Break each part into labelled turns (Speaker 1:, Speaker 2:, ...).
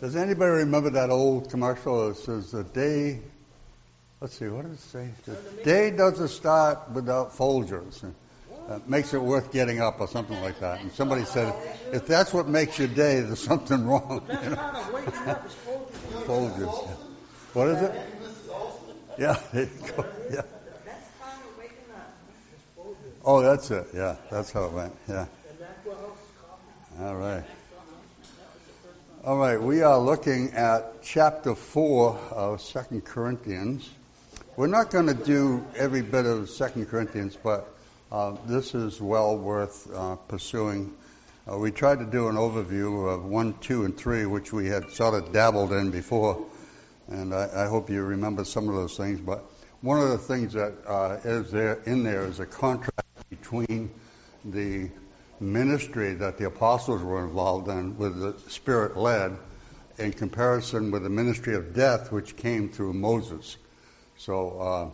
Speaker 1: Does anybody remember that old commercial that says the day, let's see, what does it say? The day doesn't start without Folgers. Makes it worth getting up or something like that. And somebody said, if that's what makes your day, there's something wrong.
Speaker 2: That's part of waking up is
Speaker 1: Folgers. What is it? Yeah, there you go. Yeah.
Speaker 2: That's part of waking up.
Speaker 1: Oh, that's it. Yeah, that's how it went. Yeah. All right. All right, we are looking at chapter 4 of 2 Corinthians. We're not going to do every bit of 2 Corinthians, but this is well worth pursuing. We tried to do an overview of 1, 2, and 3, which we had sort of dabbled in before, and I hope you remember some of those things. But one of the things that is there is a contrast between the ministry that the apostles were involved in with the Spirit-led in comparison with the ministry of death, which came through Moses. So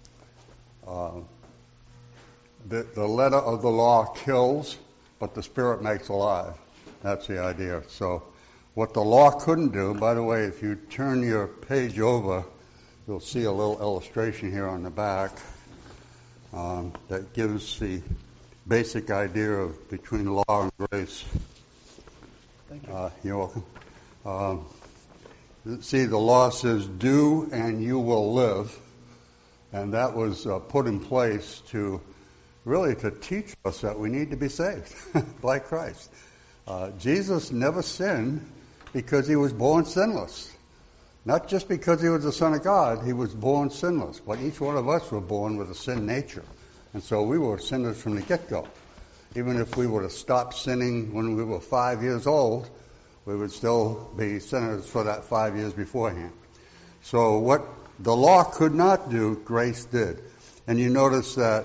Speaker 1: the letter of the law kills, but the Spirit makes alive. That's the idea. So what the law couldn't do, by the way, if you turn your page over, you'll see a little illustration here on the back that gives the basic idea of between law and grace.
Speaker 2: Thank you.
Speaker 1: You're welcome. See, the law says, do and you will live. And that was put in place to teach us that we need to be saved by Christ. Jesus never sinned because he was born sinless. Not just because he was the Son of God, he was born sinless. But each one of us were born with a sin nature. And so we were sinners from the get-go. Even if we were to stop sinning when we were 5 years old, we would still be sinners for that 5 years beforehand. So what the law could not do, grace did. And you notice that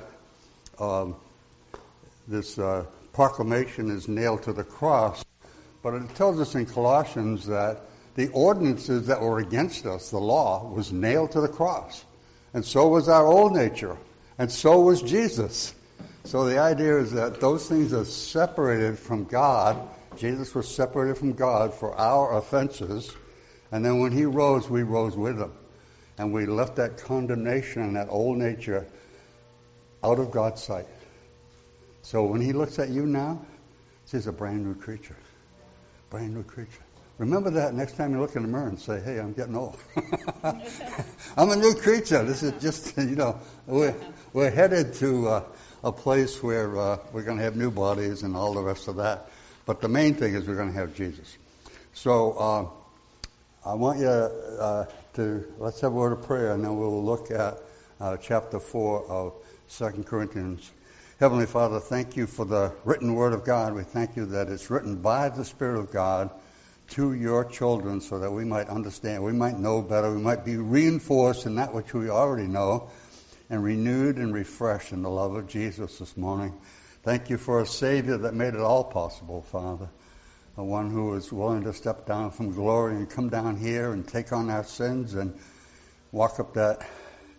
Speaker 1: this proclamation is nailed to the cross, but it tells us in Colossians that the ordinances that were against us, the law, was nailed to the cross. And so was our old nature. And so was Jesus. So the idea is that those things are separated from God. Jesus was separated from God for our offenses. And then when he rose, we rose with him. And we left that condemnation and that old nature out of God's sight. So when he looks at you now, he's a brand new creature. Brand new creature. Remember that next time you look in the mirror and say, hey, I'm getting old. I'm a new creature. This is just, we're headed to a place where we're going to have new bodies and all the rest of that. But the main thing is we're going to have Jesus. So I want you let's have a word of prayer, and then we'll look at chapter 4 of 2 Corinthians. Heavenly Father, thank you for the written word of God. We thank you that it's written by the Spirit of God to your children so that we might understand, we might know better, we might be reinforced in that which we already know, and renewed and refreshed in the love of Jesus this morning. Thank you for a Savior that made it all possible, Father. The one who was willing to step down from glory and come down here and take on our sins and walk up that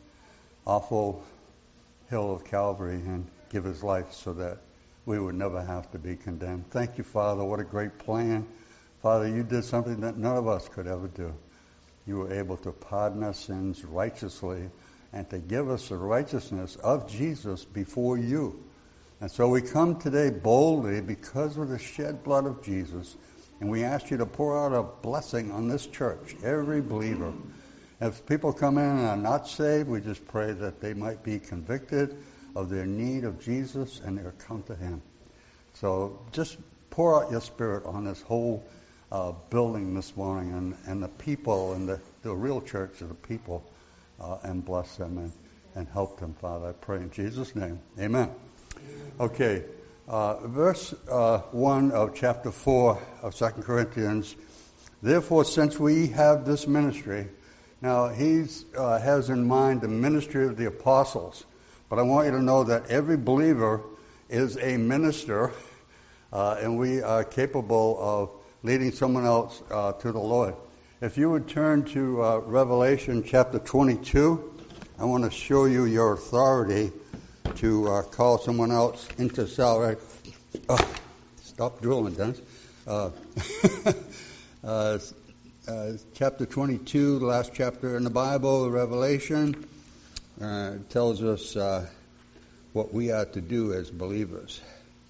Speaker 1: awful hill of Calvary and give his life so that we would never have to be condemned. Thank you, Father. What a great plan. Father, you did something that none of us could ever do. You were able to pardon our sins righteously and to give us the righteousness of Jesus before you. And so we come today boldly because of the shed blood of Jesus, and we ask you to pour out a blessing on this church, every believer. If people come in and are not saved, we just pray that they might be convicted of their need of Jesus and they'll come to him. So just pour out your Spirit on this whole building this morning and the people and the real church of the people and bless them and help them, Father. I pray in Jesus' name. Amen. Okay, verse 1 of chapter 4 of 2 Corinthians. Therefore, since we have this ministry, now he has in mind the ministry of the apostles. But I want you to know that every believer is a minister, and we are capable of leading someone else to the Lord. If you would turn to Revelation chapter 22, I want to show you your authority to call someone else into salvation. Stop drooling, Dennis. chapter 22, the last chapter in the Bible, Revelation, tells us what we are to do as believers.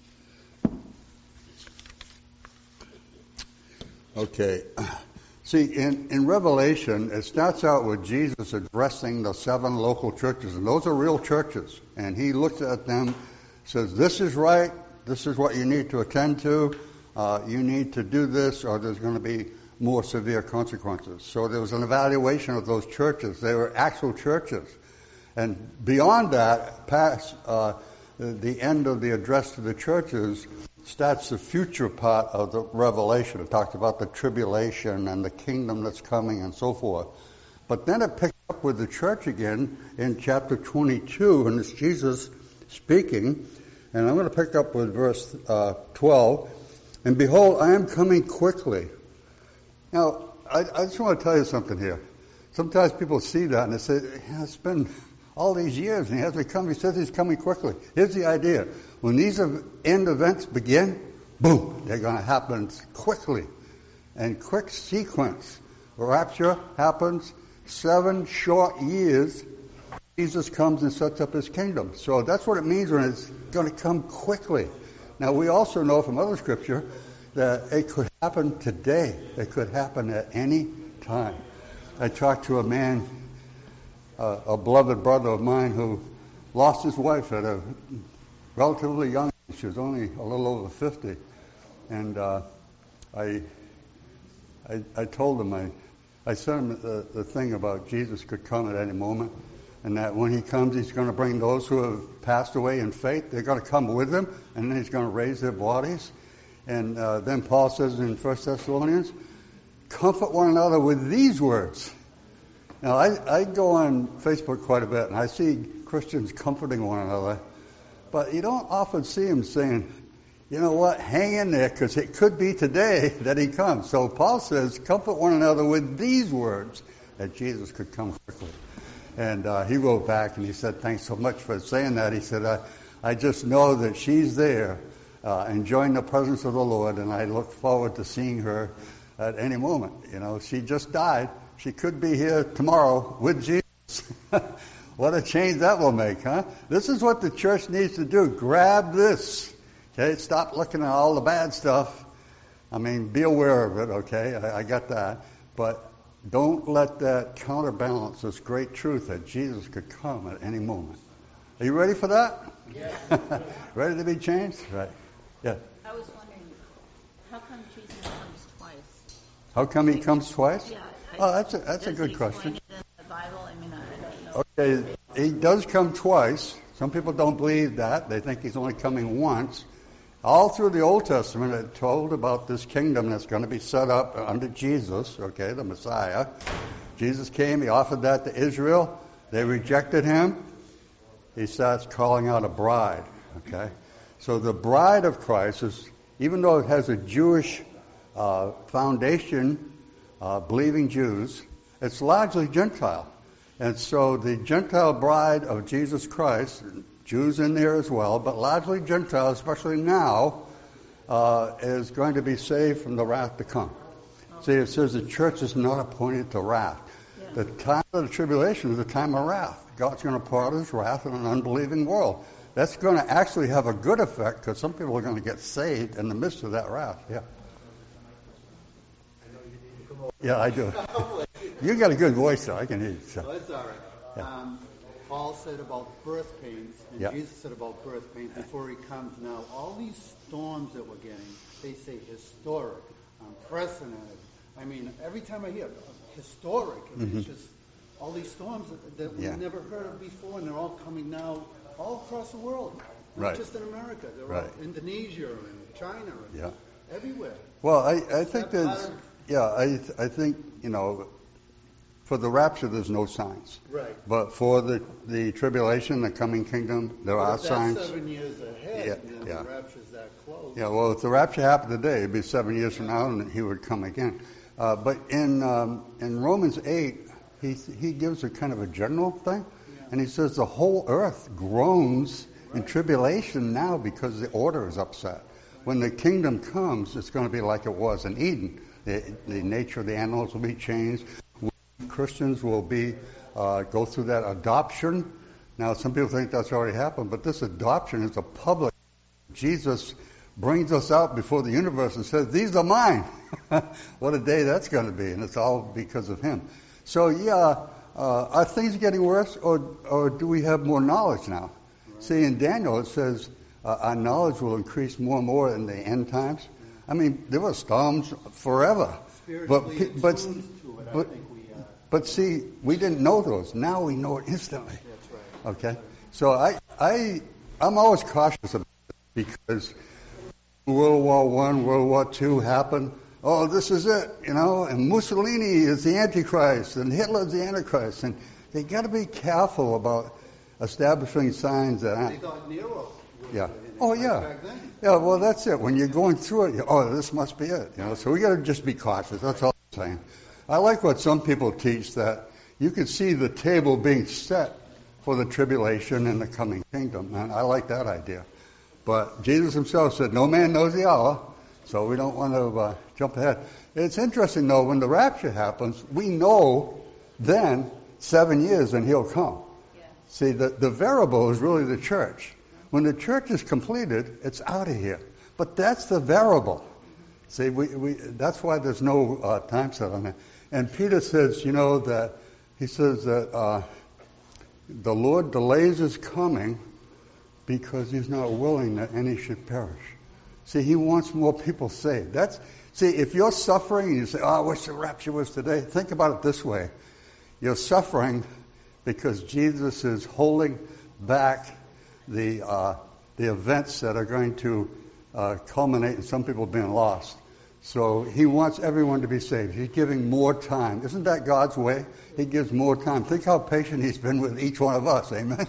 Speaker 1: Okay. See, in Revelation, it starts out with Jesus addressing the 7 local churches, and those are real churches. And he looks at them, says, this is right, this is what you need to attend to, you need to do this, or there's going to be more severe consequences. So there was an evaluation of those churches. They were actual churches. And beyond that, past the end of the address to the churches, starts the future part of the Revelation. It talks about the tribulation and the kingdom that's coming and so forth. But then it picks up with the church again in chapter 22, and it's Jesus speaking. And I'm going to pick up with verse 12. And behold, I am coming quickly. Now, I just want to tell you something here. Sometimes people see that and they say, yeah, it's been all these years and he hasn't come. He says he's coming quickly. Here's the idea. When these end events begin, boom, they're going to happen quickly. And quick sequence. Rapture happens 7 short years. Jesus comes and sets up his kingdom. So that's what it means when it's going to come quickly. Now, we also know from other scripture that it could happen today. It could happen at any time. I talked to a man, a beloved brother of mine, who lost his wife at a relatively young age. She was only a little over 50. And I told him, I sent him the thing about Jesus could come at any moment, and that when he comes, he's going to bring those who have passed away in faith. They're going to come with him, and then he's going to raise their bodies. And then Paul says in 1 Thessalonians, comfort one another with these words. Now, I go on Facebook quite a bit, and I see Christians comforting one another, but you don't often see them saying, you know what, hang in there, because it could be today that he comes. So Paul says, comfort one another with these words, that Jesus could come quickly. And he wrote back and he said, thanks so much for saying that. He said, I just know that she's there enjoying the presence of the Lord, and I look forward to seeing her at any moment. You know, she just died. She could be here tomorrow with Jesus. What a change that will make, huh? This is what the church needs to do. Grab this. Okay, stop looking at all the bad stuff. I mean, be aware of it, okay? I got that. But don't let that counterbalance this great truth that Jesus could come at any moment. Are you ready for that?
Speaker 2: Yeah.
Speaker 1: Ready to be changed? Right. Yeah.
Speaker 3: I was wondering, how come Jesus comes twice?
Speaker 1: How come he comes twice?
Speaker 3: Yeah.
Speaker 1: Oh, that's a good question.
Speaker 3: Does he explain it in the Bible? I mean, I don't know.
Speaker 1: Okay, he does come twice. Some people don't believe that. They think he's only coming once. All through the Old Testament, it told about this kingdom that's going to be set up under Jesus, okay, the Messiah. Jesus came, he offered that to Israel. They rejected him. He starts calling out a bride, okay? So the bride of Christ is, even though it has a Jewish foundation, believing Jews, it's largely Gentile. And so the Gentile bride of Jesus Christ, Jews in there as well, but largely Gentile, especially now, is going to be saved from the wrath to come. See, it says the church is not appointed to wrath. The time of the tribulation is the time of wrath. God's going to pour out his wrath on an unbelieving world. That's going to actually have a good effect, because some people are going to get saved in the midst of that wrath. Yeah. Yeah, I do. You got a good voice, though. I can hear you. So.
Speaker 4: Well, that's all right.
Speaker 1: Yeah.
Speaker 4: Paul said about birth pains, and
Speaker 1: Yeah.
Speaker 4: Jesus said about birth pains before he comes. Now, all these storms that we're getting, they say historic, unprecedented. I mean, every time I hear historic, I mean, it's just all these storms that we've never heard of before, and they're all coming now all across the world. Not
Speaker 1: Right.
Speaker 4: just in America. They're
Speaker 1: Right.
Speaker 4: all Indonesia and China and everywhere.
Speaker 1: Well, I think
Speaker 4: That
Speaker 1: there's,
Speaker 4: pattern-
Speaker 1: I think, you know, for the rapture, there's no signs.
Speaker 4: Right.
Speaker 1: But for the tribulation, the coming kingdom, there
Speaker 4: But
Speaker 1: are
Speaker 4: if that's
Speaker 1: signs.
Speaker 4: 7 years ahead,
Speaker 1: Yeah,
Speaker 4: and then
Speaker 1: yeah.
Speaker 4: the rapture's that close.
Speaker 1: Yeah, well, if the rapture happened today, it'd be 7 years from now, and he would come again. But in Romans 8, he gives a kind of a general thing, and he says the whole earth groans in tribulation now because the order is upset. When the kingdom comes, it's going to be like it was in Eden. The nature of the animals will be changed. Christians will be go through that adoption. Now, some people think that's already happened, but this adoption is a public. Jesus brings us out before the universe and says, "These are mine." What a day that's going to be, and it's all because of Him. So, are things getting worse, or do we have more knowledge now? Right. See, in Daniel it says our knowledge will increase more and more in the end times. I mean, there were storms forever, but see, we didn't know those. Now we know it instantly.
Speaker 4: That's right.
Speaker 1: Okay, so I'm always cautious about it because World War I, World War II happened. Oh, this is it, and Mussolini is the Antichrist, and Hitler's the Antichrist, and they got to be careful about establishing signs that.
Speaker 4: They thought Nero.
Speaker 1: Yeah. Oh, yeah.
Speaker 4: Back then.
Speaker 1: Yeah. Well, that's it. When you're going through it, this must be it. So we got to just be cautious. That's all I'm saying. I like what some people teach, that you can see the table being set for the tribulation and the coming kingdom, and I like that idea. But Jesus Himself said, "No man knows the hour." So we don't want to jump ahead. It's interesting, though, when the rapture happens, we know then 7 years and He'll come. Yeah. See, the variable is really the church. When the church is completed, it's out of here. But that's the variable. See, that's why there's no time set on that. And Peter says, that he says that the Lord delays His coming because He's not willing that any should perish. See, He wants more people saved. If you're suffering and you say, I wish the rapture was today, think about it this way. You're suffering because Jesus is holding back the events that are going to culminate in some people being lost. So He wants everyone to be saved. He's giving more time. Isn't that God's way? He gives more time. Think how patient He's been with each one of us. Amen?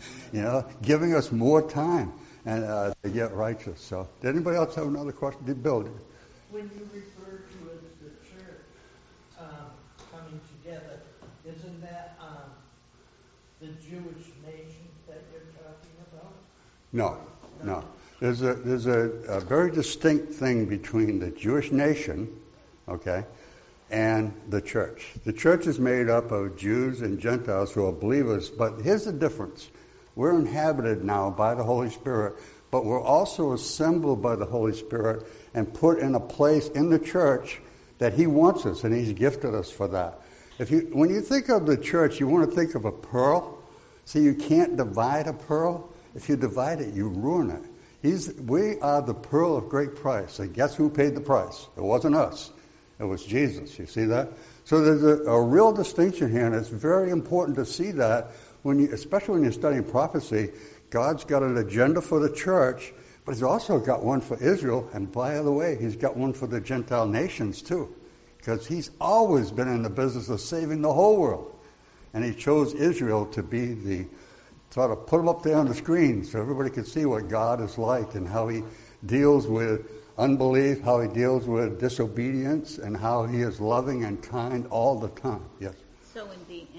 Speaker 1: Giving us more time and to get righteous. So, did anybody else have another question? Bill?
Speaker 2: When you refer to it as the church coming together, isn't that the Jewish nation that you're talking about?
Speaker 1: No. There's a very distinct thing between the Jewish nation, okay, and the church. The church is made up of Jews and Gentiles who are believers, but here's the difference. We're inhabited now by the Holy Spirit, but we're also assembled by the Holy Spirit and put in a place in the church that He wants us, and He's gifted us for that. When you think of the church, you want to think of a pearl. See, you can't divide a pearl. If you divide it, you ruin it. We are the pearl of great price, and guess who paid the price? It wasn't us. It was Jesus. You see that? So there's a real distinction here, and it's very important to see that, especially when you're studying prophecy. God's got an agenda for the church, but He's also got one for Israel, and by the way, He's got one for the Gentile nations too, because He's always been in the business of saving the whole world. And He chose Israel to be the sort of put them up there on the screen so everybody could see what God is like and how He deals with unbelief, how He deals with disobedience, and how He is loving and kind all the time. Yes?
Speaker 3: So in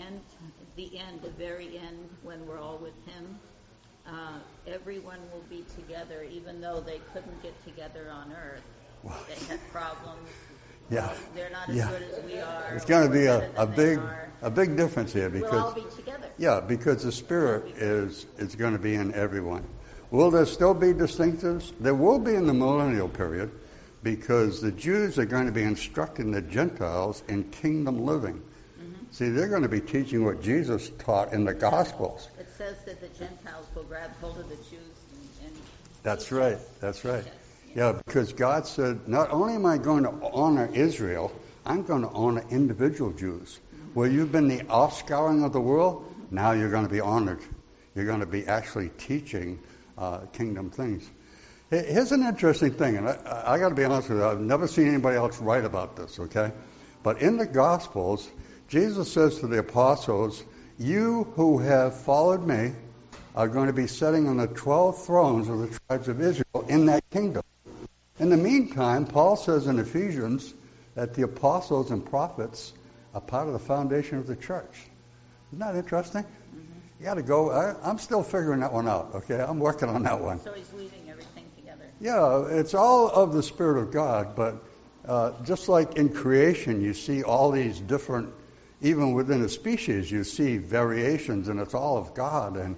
Speaker 3: the very end, when we're all with Him, everyone will be together, even though they couldn't get together on earth. They had problems.
Speaker 1: Yeah.
Speaker 3: They're not as good as we are.
Speaker 1: It's going to be a big difference here because
Speaker 3: we'll all be together.
Speaker 1: Yeah, because the Spirit is going to be in everyone. Will there still be distinctives? There will be in the millennial period, because the Jews are going to be instructing the Gentiles in kingdom living. Mm-hmm. See, they're going to be teaching what Jesus taught in the Gospels.
Speaker 3: It says that the Gentiles will grab hold of the Jews and
Speaker 1: That's right. Yeah, because God said, not only am I going to honor Israel, I'm going to honor individual Jews. Where you've been the offscouring of the world, now you're going to be honored. You're going to be actually teaching kingdom things. Here's an interesting thing, and I got to be honest with you, I've never seen anybody else write about this, okay? But in the Gospels, Jesus says to the apostles, you who have followed me are going to be sitting on the 12 thrones of the tribes of Israel in that kingdom. In the meantime, Paul says in Ephesians that the apostles and prophets are part of the foundation of the church. Isn't that interesting? Mm-hmm. You got to go. I'm still figuring that one out, okay? I'm working on that one.
Speaker 3: So He's weaving everything together.
Speaker 1: Yeah, it's all of the Spirit of God, but just like in creation, you see all these different, even within a species, you see variations, and it's all of God. And,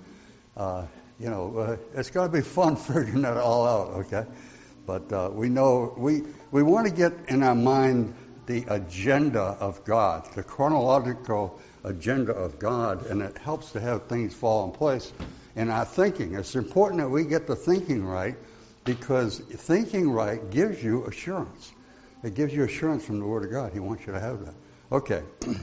Speaker 1: it's going to be fun figuring that all out, okay? But we know, we want to get in our mind the agenda of God, the chronological agenda of God, and it helps to have things fall in place in our thinking. It's important that we get the thinking right, because thinking right gives you assurance. It gives you assurance from the Word of God. He wants you to have that. Okay.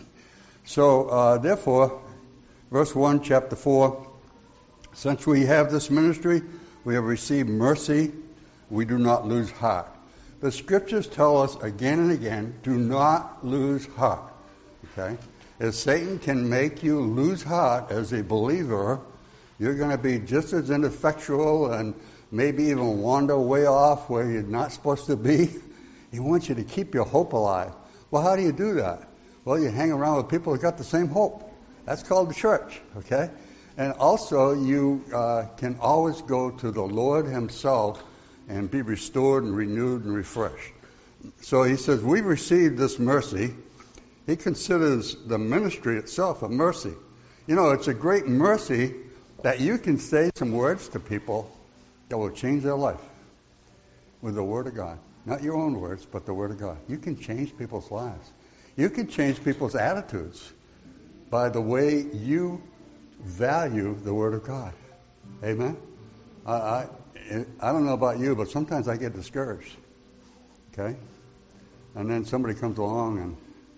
Speaker 1: So, therefore, verse 1, chapter 4, since we have this ministry, we have received mercy, we do not lose heart. The Scriptures tell us again and again, do not lose heart. Okay? If Satan can make you lose heart as a believer, you're going to be just as ineffectual and maybe even wander way off where you're not supposed to be. He wants you to keep your hope alive. Well, how do you do that? Well, you hang around with people who got the same hope. That's called the church, okay? And also, you can always go to the Lord Himself and be restored and renewed and refreshed. So he says, we've received this mercy. He considers the ministry itself a mercy. You know, it's a great mercy that you can say some words to people that will change their life with the Word of God. Not your own words, but the Word of God. You can change people's lives. You can change people's attitudes by the way you value the Word of God. Amen? I don't know about you, but sometimes I get discouraged. Okay? And then somebody comes along and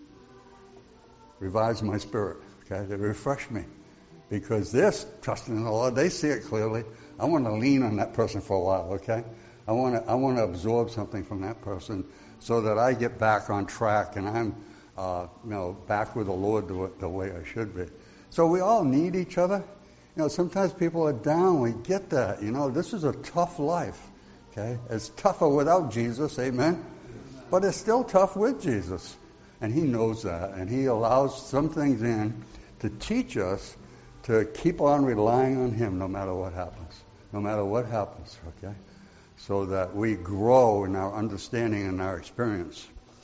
Speaker 1: revives my spirit. Okay? They refresh me. Because they're trusting in the Lord. They see it clearly. I want to lean on that person for a while, okay? I want to absorb something from that person so that I get back on track and I'm back with the Lord the way I should be. So we all need each other. You know, sometimes people are down. We get that. You know, this is a tough life, okay? It's tougher without Jesus, amen? But it's still tough with Jesus. And He knows that. And He allows some things in to teach us to keep on relying on Him no matter what happens. No matter what happens, okay? So that we grow in our understanding and our experience.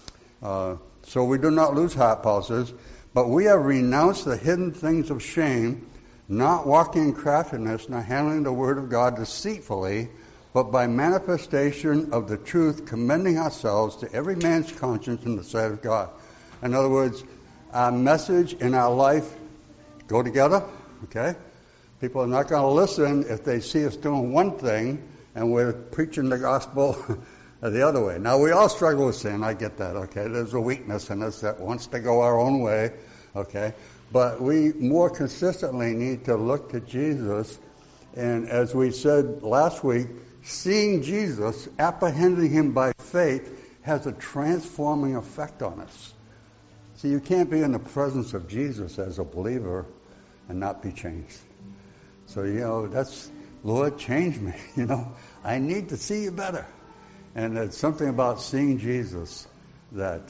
Speaker 1: So we do not lose heart, Paul says, but we have renounced the hidden things of shame, not walking in craftiness, not handling the word of God deceitfully, but by manifestation of the truth, commending ourselves to every man's conscience in the sight of God. In other words, our message and our life go together, okay? People are not going to listen if they see us doing one thing and we're preaching the gospel the other way. Now, we all struggle with sin. I get that, okay? There's a weakness in us that wants to go our own way, okay? But we more consistently need to look to Jesus. And as we said last week, seeing Jesus, apprehending Him by faith, has a transforming effect on us. See, you can't be in the presence of Jesus as a believer and not be changed. So, that's, Lord, change me. I need to see you better. And it's something about seeing Jesus that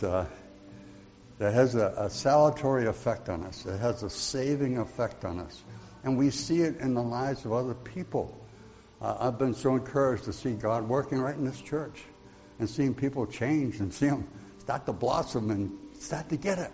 Speaker 1: has a salutary effect on us. It has a saving effect on us. And we see it in the lives of other people. I've been so encouraged to see God working right in this church and seeing people change and see them start to blossom and start to get it.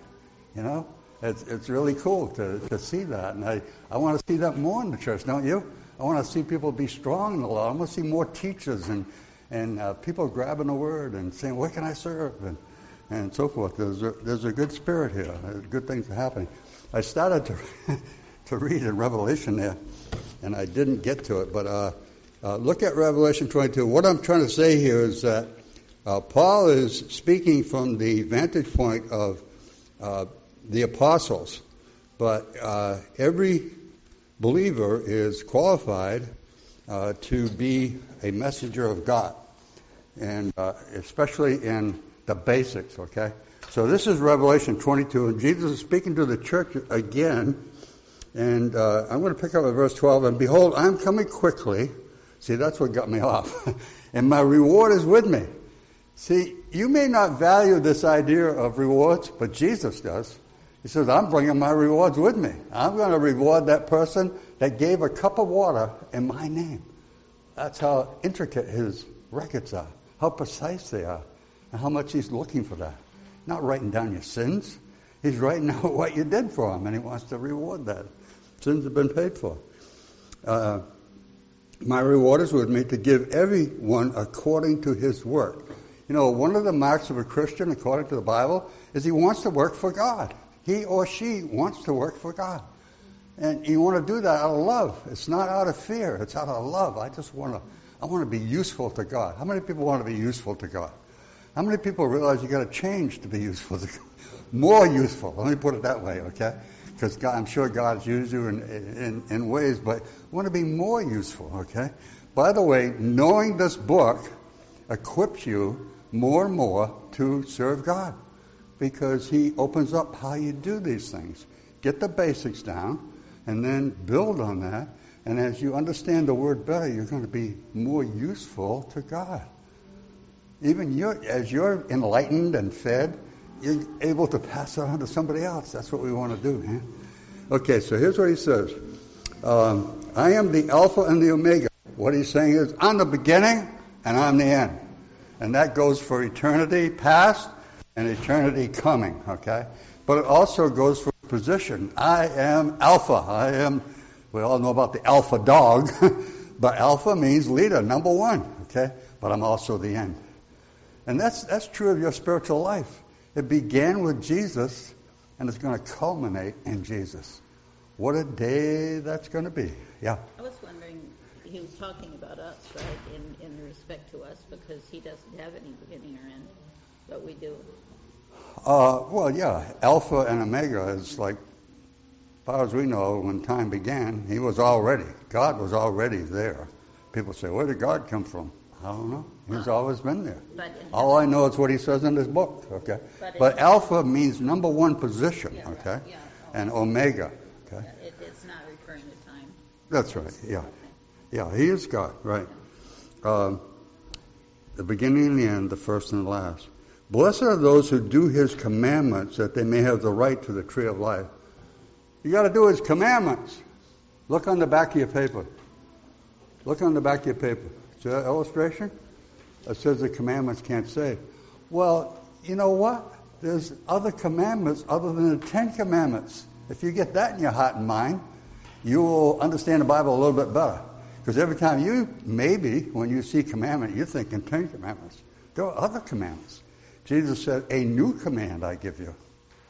Speaker 1: It's really cool to see that. And I want to see that more in the church, don't you? I want to see people be strong in the Lord. I want to see more teachers and people grabbing the word and saying, where can I serve? And so forth. There's a good spirit here. There's good things are happening. I started to read in Revelation there, and I didn't get to it. But look at Revelation 22. What I'm trying to say here is that Paul is speaking from the vantage point of the apostles. But every believer is qualified to be a messenger of God, and especially in the basics, okay? So this is Revelation 22, and Jesus is speaking to the church again, and I'm going to pick up at verse 12, and behold, I'm coming quickly. See, that's what got me off. And my reward is with me. See, you may not value this idea of rewards, but Jesus does. He says, I'm bringing my rewards with me. I'm going to reward that person that gave a cup of water in my name. That's how intricate His records are, how precise they are. and how much he's looking for that. Not writing down your sins. He's writing out what you did for him, and he wants to reward that. Sins have been paid for. My reward is with me to give everyone according to his work. You know, one of the marks of a Christian, according to the Bible, is he wants to work for God. He or she wants to work for God. And you want to do that out of love. It's not out of fear. It's out of love. I want to be useful to God. How many people want to be useful to God? How many people realize you got to change to be useful to God? More useful. Let me put it that way, okay? Because I'm sure God's used you in ways, but I want to be more useful, okay? By the way, knowing this book equips you more and more to serve God, because he opens up how you do these things. Get the basics down, and then build on that. And as you understand the word better, you're going to be more useful to God. Even as you're enlightened and fed, you're able to pass it on to somebody else. That's what we want to do, man. Okay, so here's what he says. I am the Alpha and the Omega. What he's saying is, I'm the beginning and I'm the end. And that goes for eternity past and eternity coming, okay? But it also goes for position. I am Alpha. We all know about the alpha dog, but Alpha means leader, number one, okay? But I'm also the end. And that's true of your spiritual life. It began with Jesus, and it's going to culminate in Jesus. What a day that's going to be. Yeah.
Speaker 3: I was wondering, he was talking about us, right, in respect to us, because he doesn't have any beginning or end, but we do.
Speaker 1: Well, yeah, Alpha and Omega is like, as far as we know, when time began, God was already there. People say, where did God come from? I don't know. He's always been there. All I know is what he says in this book, okay? But Alpha means number one position, okay? Yeah. And Omega, okay?
Speaker 3: It's not referring to time.
Speaker 1: That's right, yeah. Yeah, he is God, right. The beginning and the end, the first and the last. Blessed are those who do his commandments, that they may have the right to the tree of life. You got to do his commandments. Look on the back of your paper. Look on the back of your paper. See that illustration? It says the commandments can't save. Well, you know what? There's other commandments other than the 10 Commandments. If you get that in your heart and mind, you will understand the Bible a little bit better. Because every time when you see commandment, you're thinking 10 Commandments. There are other commandments. Jesus said, a new command I give you.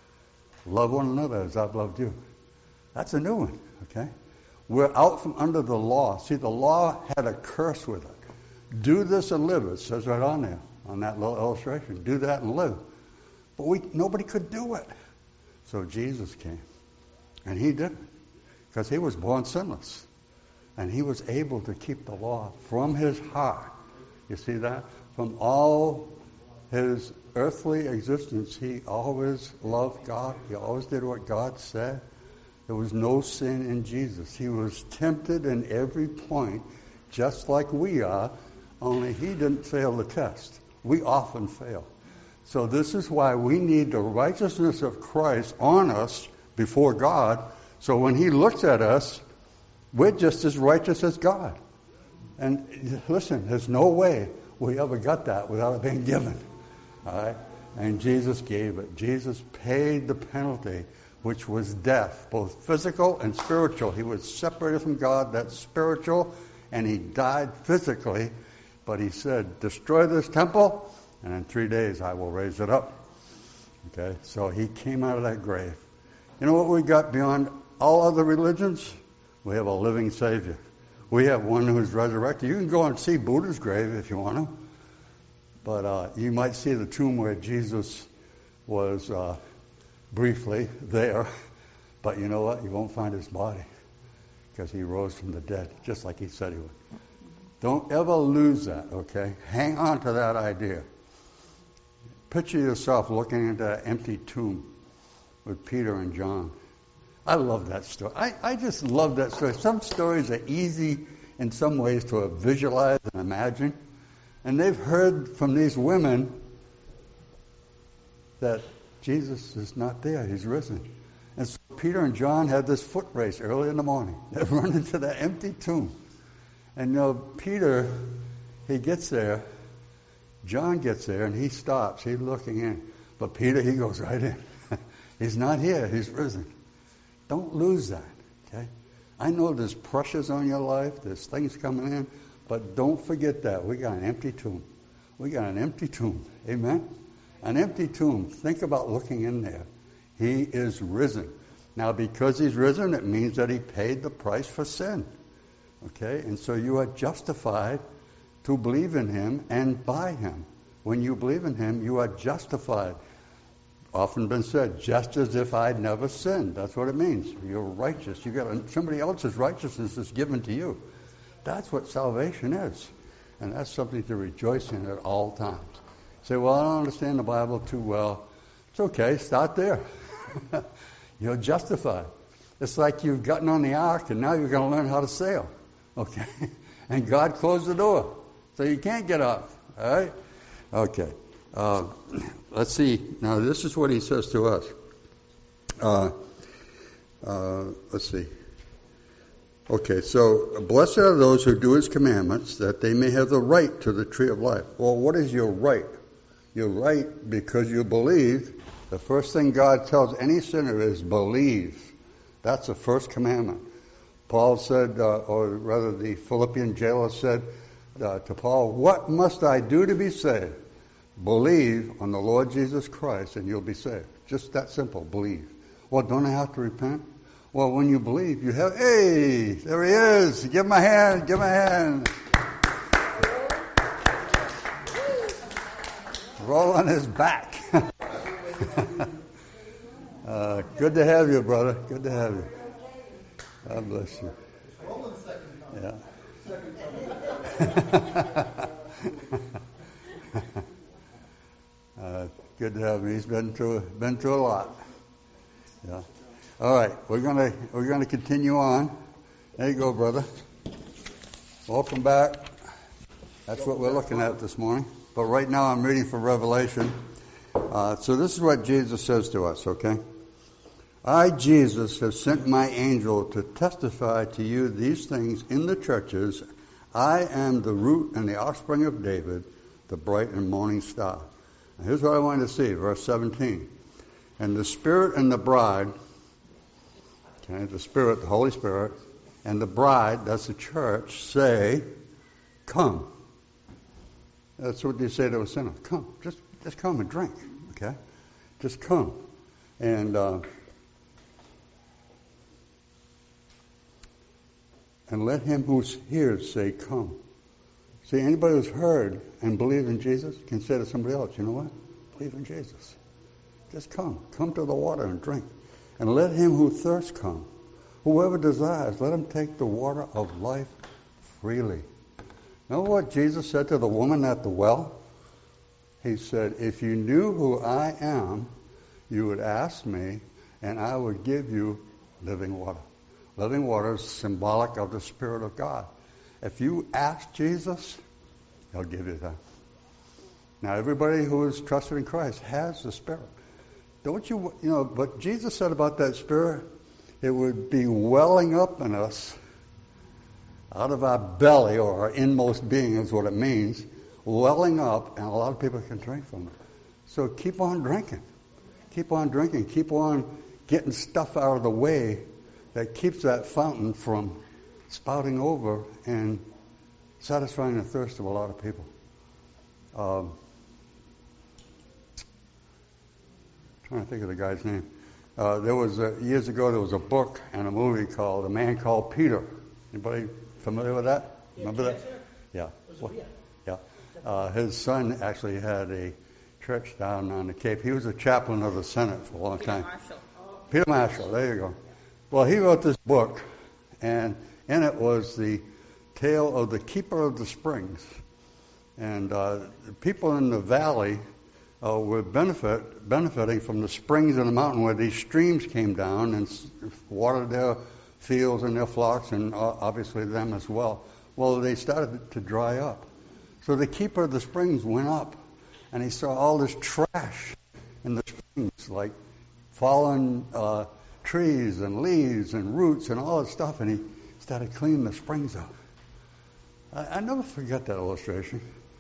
Speaker 1: Love one another as I've loved you. That's a new one, okay? We're out from under the law. See, the law had a curse with it. Do this and live. It says right on there, on that little illustration. Do that and live. But nobody could do it. So Jesus came. And he did it. Because he was born sinless. And he was able to keep the law from his heart. You see that? From all his earthly existence, he always loved God. He always did what God said. There was no sin in Jesus. He was tempted in every point, just like we are, only he didn't fail the test. We often fail. So this is why we need the righteousness of Christ on us before God, so when he looks at us, we're just as righteous as God. And listen, there's no way we ever got that without it being given. All right? And Jesus gave it. Jesus paid the penalty, which was death, both physical and spiritual. He was separated from God, that's spiritual, and he died physically. But he said, destroy this temple, and in 3 days I will raise it up. Okay, so he came out of that grave. You know what we got beyond all other religions? We have a living Savior. We have one who's resurrected. You can go and see Buddha's grave if you want to. But you might see the tomb where Jesus was briefly there. But you know what? You won't find his body because he rose from the dead, just like he said he would. Don't ever lose that, okay? Hang on to that idea. Picture yourself looking into an empty tomb with Peter and John. I love that story. I just love that story. Some stories are easy in some ways to visualize and imagine. And they've heard from these women that Jesus is not there. He's risen. And so Peter and John had this foot race early in the morning. They run into the empty tomb. And Peter, he gets there. John gets there and he stops. He's looking in. But Peter, he goes right in. He's not here. He's risen. Don't lose that, okay? I know there's pressures on your life. There's things coming in. But don't forget that. We got an empty tomb. We got an empty tomb. Amen? An empty tomb. Think about looking in there. He is risen. Now, because he's risen, it means that he paid the price for sin. Okay? And so you are justified to believe in him and by him. When you believe in him, you are justified. Often been said, just as if I'd never sinned. That's what it means. You're righteous. You got somebody else's righteousness is given to you. That's what salvation is. And that's something to rejoice in at all times. Say, well, I don't understand the Bible too well. It's okay. Start there. You're justified. It's like you've gotten on the ark and now you're going to learn how to sail. Okay? And God closed the door. So you can't get off. All right? Okay. Let's see. Now, this is what he says to us. Let's see. Okay, so blessed are those who do his commandments, that they may have the right to the tree of life. Well, what is your right? Your right because you believe. The first thing God tells any sinner is believe. That's the first commandment. Paul said, or rather the Philippian jailer said to Paul, what must I do to be saved? Believe on the Lord Jesus Christ and you'll be saved. Just that simple, believe. Well, don't I have to repent? Well, when you believe, you have, hey, there he is. Give him a hand, give him a hand. Roll on his back. Good to have you, brother. Good to have you. God bless you. Yeah. Good to have him. He's been through a lot. Yeah. All right, we're gonna continue on. There you go, brother. Welcome back. That's what we're looking at this morning. But right now I'm reading from Revelation. So this is what Jesus says to us, okay? I, Jesus, have sent my angel to testify to you these things in the churches. I am the root and the offspring of David, the bright and morning star. Now, here's what I want to see, verse 17. And the Spirit and the bride, okay, the Spirit, the Holy Spirit, and the bride, that's the church, say, come. That's what they say to a sinner. Come. Just come and drink. Okay? Just come. And let him who hears say, come. See, anybody who's heard and believed in Jesus can say to somebody else, you know what? Believe in Jesus. Just come. Come to the water and drink. And let him who thirsts come. Whoever desires, let him take the water of life freely. Know what Jesus said to the woman at the well? He said, if you knew who I am, you would ask me, and I would give you living water. Living water is symbolic of the Spirit of God. If you ask Jesus, he'll give you that. Now, everybody who is trusted in Christ has the Spirit. Don't you know, but Jesus said about that Spirit, it would be welling up in us out of our belly, or our inmost being is what it means, welling up, and a lot of people can drink from it. So keep on drinking. Keep on drinking. Keep on getting stuff out of the way that keeps that fountain from spouting over and satisfying the thirst of a lot of people. Trying to think of the guy's name. There was years ago there was a book and a movie called A Man Called Peter. Anybody familiar with that? Remember that? Yeah. Well, yeah. His son actually had a church down on the Cape. He was a chaplain of the Senate for a long time. Peter Marshall. There you go. Well, he wrote this book, and in it was the tale of the keeper of the springs. And the people in the valley were benefiting from the springs in the mountain where these streams came down and watered their fields and their flocks, and obviously them as well. Well, they started to dry up. So the keeper of the springs went up, and he saw all this trash in the springs, like fallen trees and leaves and roots and all that stuff, and he started cleaning the springs up. I never forget that illustration.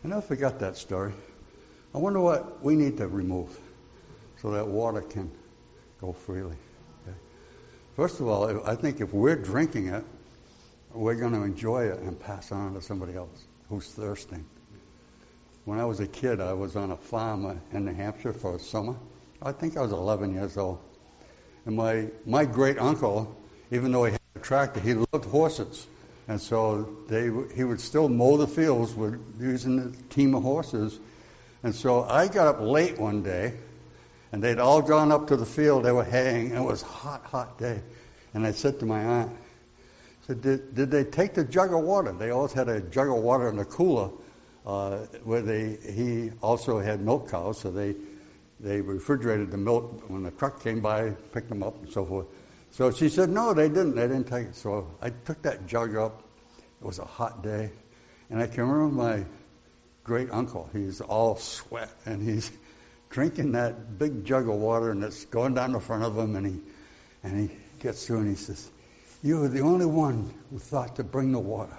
Speaker 1: I never forgot that story. I wonder what we need to remove so that water can go freely. Okay? First of all, I think if we're drinking it, we're going to enjoy it and pass it on to somebody else who's thirsting. When I was a kid, I was on a farm in New Hampshire for a summer. I think I was 11 years old. And my great uncle, even though he had a tractor, he loved horses. And so he would still mow the fields using a team of horses. And so I got up late one day, and they'd all gone up to the field. They were haying, and it was a hot, hot day. And I said to my aunt, I said, did they take the jug of water? They always had a jug of water in the cooler where he also had milk cows, so they refrigerated the milk when the truck came by, picked them up and so forth. So she said, no, they didn't. They didn't take it. So I took that jug up. It was a hot day. And I can remember my great uncle. He's all sweat, and he's drinking that big jug of water, and it's going down the front of him, and he gets through, and he says, you were the only one who thought to bring the water.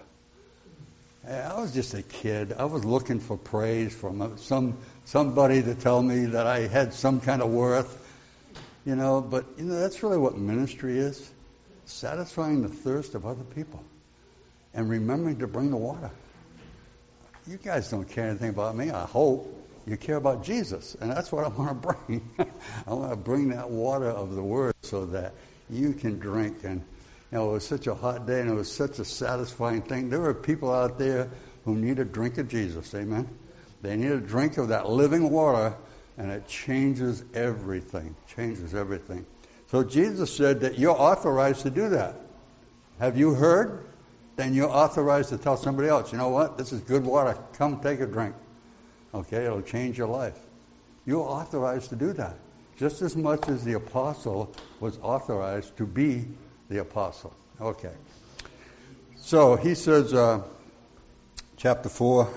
Speaker 1: I was just a kid. I was looking for praise from somebody to tell me that I had some kind of worth, But that's really what ministry is: satisfying the thirst of other people, and remembering to bring the water. You guys don't care anything about me. I hope you care about Jesus, and that's what I want to bring. I want to bring that water of the Word so that you can drink. And it was such a hot day, and it was such a satisfying thing. There were people out there who need a drink of Jesus, amen? They need a drink of that living water, and it changes everything, So Jesus said that you're authorized to do that. Have you heard? Then you're authorized to tell somebody else, you know what, this is good water, come take a drink. Okay, it'll change your life. You're authorized to do that, just as much as the apostle was authorized to be the apostle. Okay. So he says, chapter 4,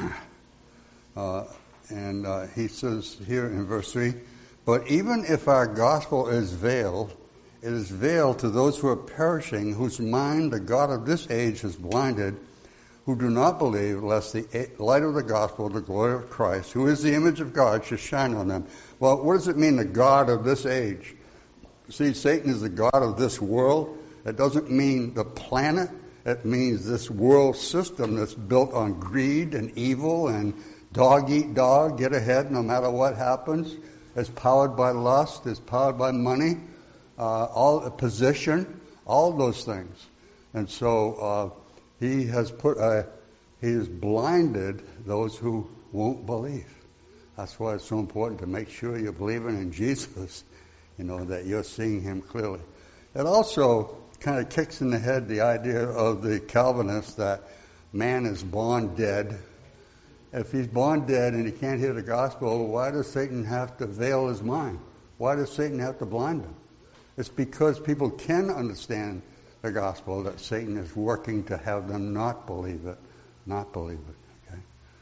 Speaker 1: and he says here in verse 3, but even if our gospel is veiled, it is veiled to those who are perishing, whose mind the God of this age has blinded, who do not believe, lest the light of the gospel, the glory of Christ, who is the image of God, should shine on them. Well, what does it mean, the God of this age? See, Satan is the God of this world. It doesn't mean the planet. It means this world system that's built on greed and evil and dog eat dog, get ahead no matter what happens. It's powered by lust. It's powered by money, all position, all those things. And so he has blinded those who won't believe. That's why it's so important to make sure you're believing in Jesus, that you're seeing him clearly. It also kind of kicks in the head the idea of the Calvinists that man is born dead. If he's born dead and he can't hear the gospel, why does Satan have to veil his mind? Why does Satan have to blind him? It's because people can understand the gospel that Satan is working to have them not believe it. Okay?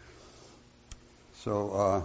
Speaker 1: So,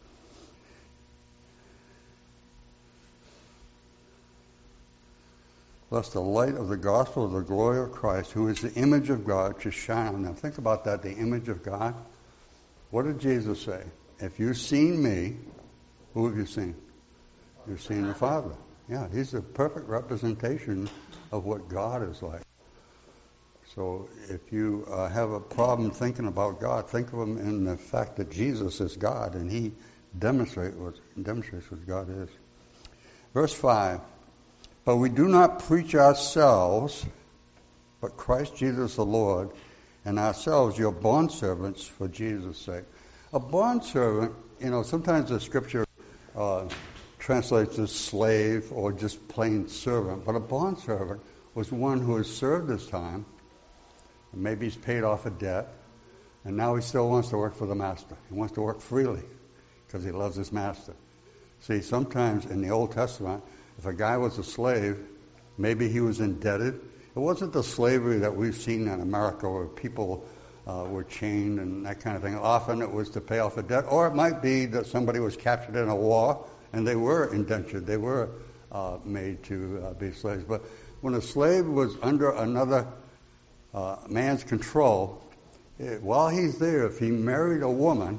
Speaker 1: lest the light of the gospel of the glory of Christ, who is the image of God, should shine on them. Think about that, the image of God. What did Jesus say? If you've seen me, who have you seen? You've seen the Father. Yeah, he's a perfect representation of what God is like. So if you have a problem thinking about God, think of him in the fact that Jesus is God, and he demonstrates what God is. Verse 5, but we do not preach ourselves, but Christ Jesus the Lord, and ourselves your bondservants for Jesus' sake. A bondservant, sometimes the scripture translates as slave or just plain servant, but a bondservant was one who has served his time, and maybe he's paid off a debt, and now he still wants to work for the master. He wants to work freely because he loves his master. See, sometimes in the Old Testament, if a guy was a slave, maybe he was indebted. It wasn't the slavery that we've seen in America where people were chained and that kind of thing. Often it was to pay off a debt, or it might be that somebody was captured in a war and they were indentured. They were made to be slaves. But when a slave was under another man's control, while he's there, if he married a woman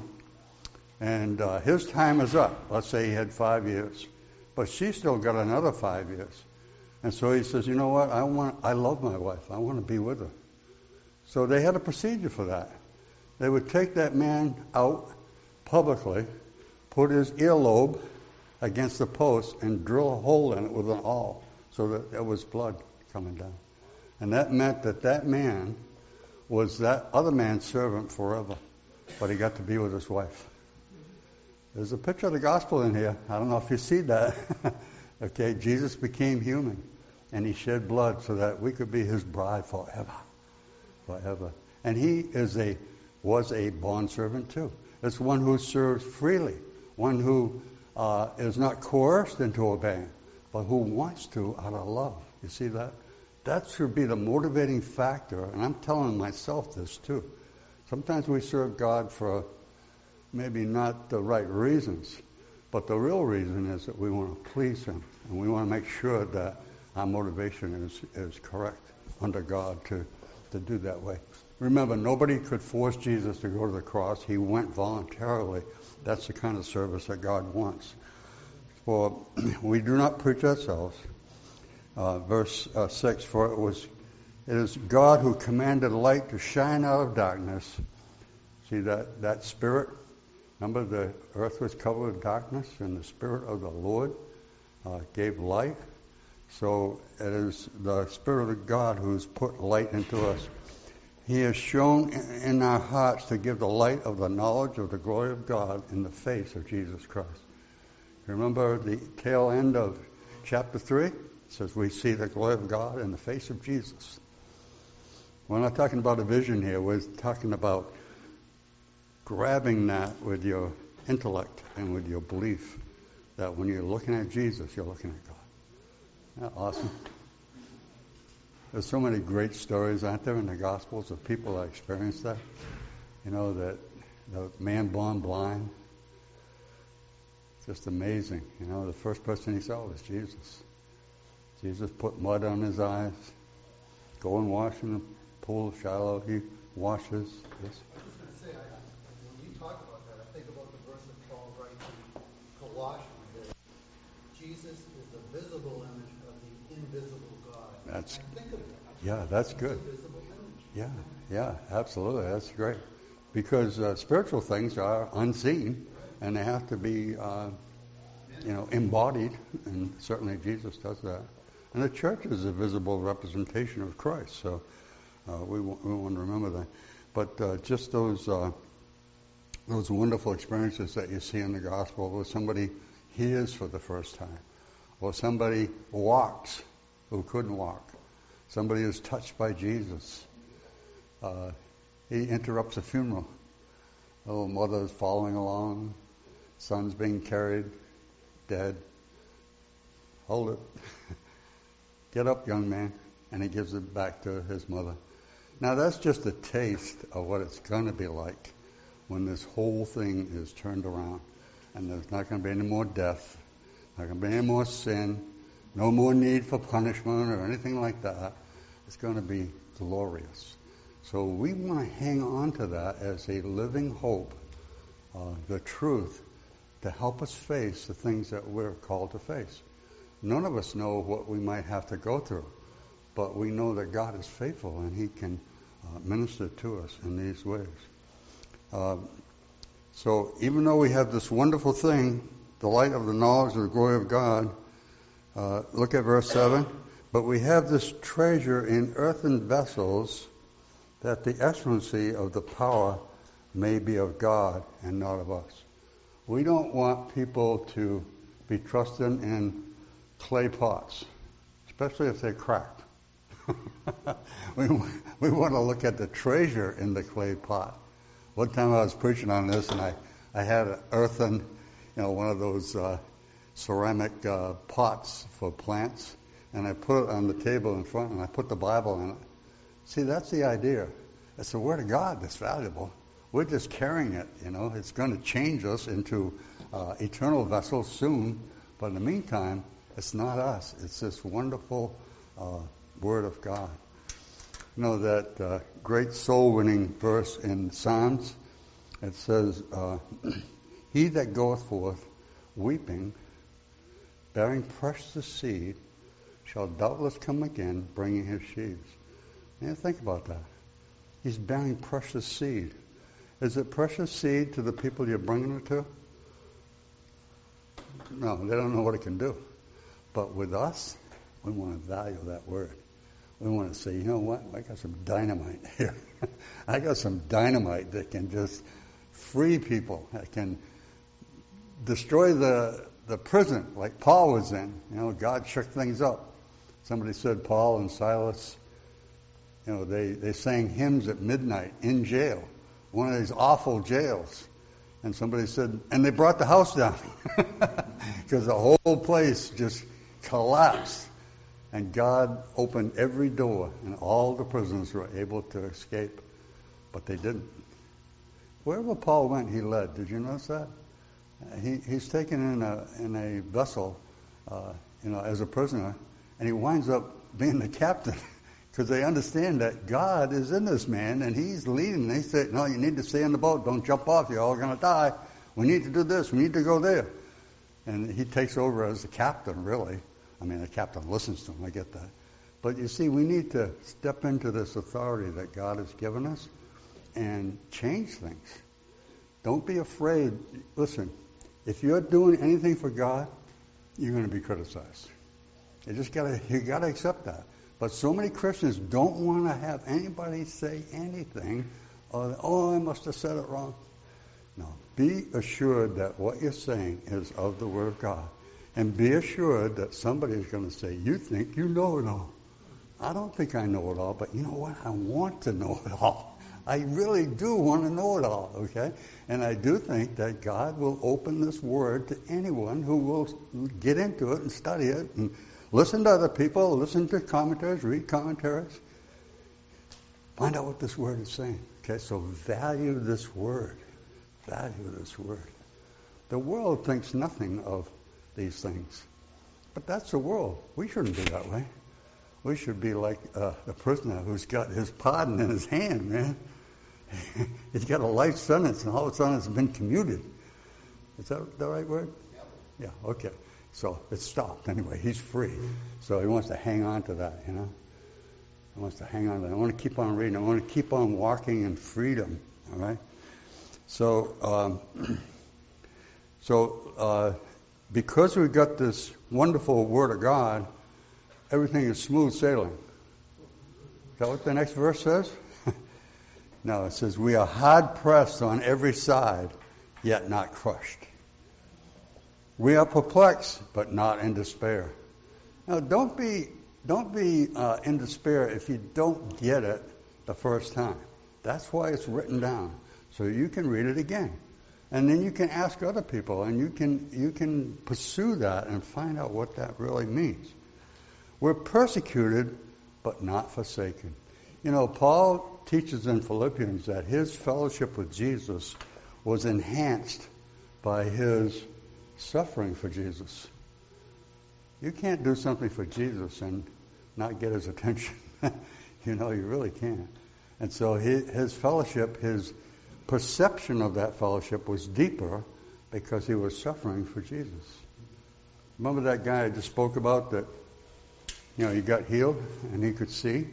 Speaker 1: and his time is up, let's say he had 5 years, but she's still got another 5 years. And so he says, you know what, I love my wife. I want to be with her. So they had a procedure for that. They would take that man out publicly, put his earlobe against the post, and drill a hole in it with an awl so that there was blood coming down. And that meant that that man was that other man's servant forever, but he got to be with his wife. There's a picture of the gospel in here. I don't know if you see that. Okay, Jesus became human, and he shed blood so that we could be his bride forever. Forever. And he was a bondservant too. It's one who serves freely, one who is not coerced into obeying, but who wants to out of love. You see that? That should be the motivating factor, and I'm telling myself this too. Sometimes we serve God for maybe not the right reasons, but the real reason is that we want to please him, and we want to make sure that our motivation is correct under God to do that way. Remember, nobody could force Jesus to go to the cross. He went voluntarily. That's the kind of service that God wants. For we do not preach ourselves. Verse 6, for it is God who commanded light to shine out of darkness. See that spirit? Remember, the earth was covered with darkness, and the Spirit of the Lord gave light. So it is the Spirit of God who's put light into us. He has shown in our hearts to give the light of the knowledge of the glory of God in the face of Jesus Christ. Remember the tail end of chapter 3? It says we see the glory of God in the face of Jesus. We're not talking about a vision here. We're talking about grabbing that with your intellect and with your belief that when you're looking at Jesus, you're looking at God. Isn't that awesome? There's so many great stories, aren't there, in the Gospels of people that experienced that. You know, that the man born blind. Just amazing. You know, the first person he saw was Jesus. Jesus put mud on his eyes. Go and wash in the pool of Shiloh. He washes. Yes.
Speaker 4: I was just going to say, when you talk about that, I think about the verse that Paul writes in Colossians. That Jesus is the visible image of the invisible God.
Speaker 1: That's,
Speaker 4: I think of it.
Speaker 1: yeah, that's good.
Speaker 4: Invisible image.
Speaker 1: Yeah, absolutely. That's great. Because spiritual things are unseen, and they have to be, embodied, and certainly Jesus does that. And the church is a visible representation of Christ, so we want to remember that. But just those wonderful experiences that you see in the gospel, where somebody hears for the first time, or somebody walks who couldn't walk, somebody is touched by Jesus. He interrupts a funeral. Oh, mother's following along, son's being carried, dead. Hold it. Get up, young man. And he gives it back to his mother. Now that's just a taste of what it's going to be like when this whole thing is turned around. And there's not going to be any more death, not going to be any more sin, no more need for punishment or anything like that. It's going to be glorious. So we want to hang on to that as a living hope, the truth, to help us face the things that we're called to face. None of us know what we might have to go through, but we know that God is faithful and he can minister to us in these ways. So even though we have this wonderful thing, the light of the knowledge of the glory of God, look at verse 7. But we have this treasure in earthen vessels, that the excellency of the power may be of God and not of us. We don't want people to be trusting in clay pots, especially if they're cracked. we want to look at the treasure in the clay pot. One time I was preaching on this, and I had an earthen, one of those ceramic pots for plants, and I put it on the table in front, and I put the Bible in it. See, that's the idea. It's the Word of God that's valuable. We're just carrying it, It's going to change us into eternal vessels soon, but in the meantime, it's not us. It's this wonderful Word of God. You know that great soul-winning verse in Psalms? It says, he that goeth forth weeping, bearing precious seed, shall doubtless come again, bringing his sheaves. And think about that. He's bearing precious seed. Is it precious seed to the people you're bringing it to? No, they don't know what it can do. But with us, we want to value that word. We want to say, you know what? I got some dynamite here. I got some dynamite that can just free people. That can destroy the prison like Paul was in. You know, God shook things up. Somebody said Paul and Silas, you know, they sang hymns at midnight in jail, one of these awful jails. And somebody said, and they brought the house down because the whole place just collapsed. And God opened every door, and all the prisoners were able to escape, but they didn't. Wherever Paul went, he led. Did you notice that? He's taken in a vessel, as a prisoner, and he winds up being the captain because they understand that God is in this man, and he's leading. They say, no, you need to stay in the boat. Don't jump off. You're all going to die. We need to do this. We need to go there. And he takes over as the captain, really. I mean, the captain listens to him. I get that. But you see, we need to step into this authority that God has given us and change things. Don't be afraid. Listen, if you're doing anything for God, you're going to be criticized. You gotta accept that. But so many Christians don't want to have anybody say anything, or, I must have said it wrong. No. Be assured that what you're saying is of the Word of God. And be assured that somebody is going to say, you think you know it all. I don't think I know it all, but you know what? I want to know it all. I really do want to know it all, okay? And I do think that God will open this Word to anyone who will get into it and study it and listen to other people, listen to commentaries, read commentaries. Find out what this Word is saying, okay? So value this Word. Value this Word. The world thinks nothing of these things. But that's the world. We shouldn't be that way. We should be like the prisoner who's got his pardon in his hand, man. He's got a life sentence, and all of a sudden it's been commuted. Is that the right word? Yeah, okay. So it's stopped anyway. He's free. So he wants to hang on to that, you know. He wants to hang on to that. I want to keep on reading. I want to keep on walking in freedom, all right? So, because we've got this wonderful Word of God, everything is smooth sailing. Is that what the next verse says? No, it says, we are hard pressed on every side, yet not crushed. We are perplexed, but not in despair. Now, don't be in despair if you don't get it the first time. That's why it's written down, so you can read it again. And then you can ask other people, and you can pursue that and find out what that really means. We're persecuted, but not forsaken. You know, Paul teaches in Philippians that his fellowship with Jesus was enhanced by his suffering for Jesus. You can't do something for Jesus and not get his attention. You know, you really can't. And so his fellowship, his perception of that fellowship was deeper because he was suffering for Jesus. Remember that guy I just spoke about that, you know, he got healed and he could see?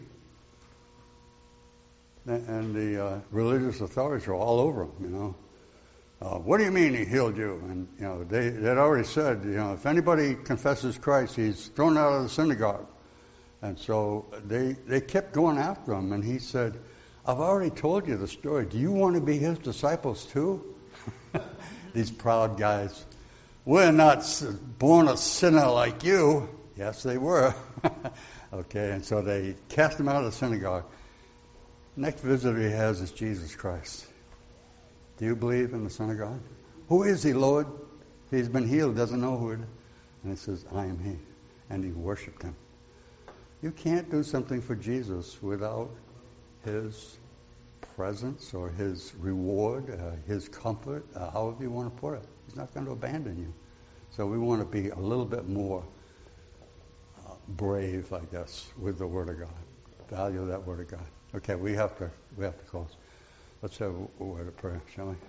Speaker 1: And the religious authorities were all over him, you know. What do you mean he healed you? And, you know, they'd already said, you know, if anybody confesses Christ, he's thrown out of the synagogue. And so they kept going after him, and he said, I've already told you the story. Do you want to be his disciples too? These proud guys. We're not born a sinner like you. Yes, they were. Okay, and so they cast him out of the synagogue. Next visitor he has is Jesus Christ. Do you believe in the Son of God? Who is he, Lord? He's been healed, doesn't know who it is. And he says, I am he. And he worshipped him. You can't do something for Jesus without his presence or his reward, his comfort, however you want to put it. He's not going to abandon you. So we want to be a little bit more brave, I guess, with the Word of God. Value that word of God. Okay, we have to close. Let's have a word of prayer, shall we?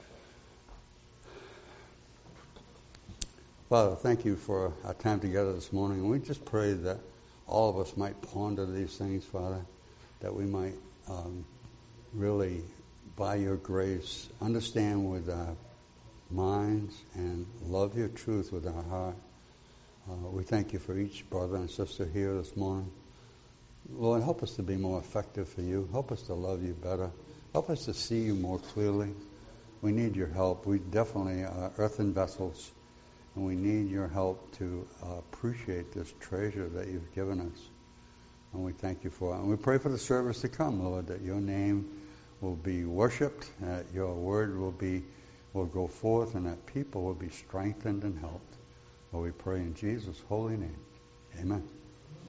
Speaker 1: Father, thank you for our time together this morning. And we just pray that all of us might ponder these things, Father, that we might really, by your grace, understand with our minds and love your truth with our heart. We thank you for each brother and sister here this morning. Lord, help us to be more effective for you. Help us to love you better. Help us to see you more clearly. We need your help. We definitely are earthen vessels, and we need your help to appreciate this treasure that you've given us. And we thank you for it. And we pray for the service to come, Lord, that your name will be worshipped, that your word will go forth, and that people will be strengthened and helped. Well, we pray in Jesus' holy name. Amen.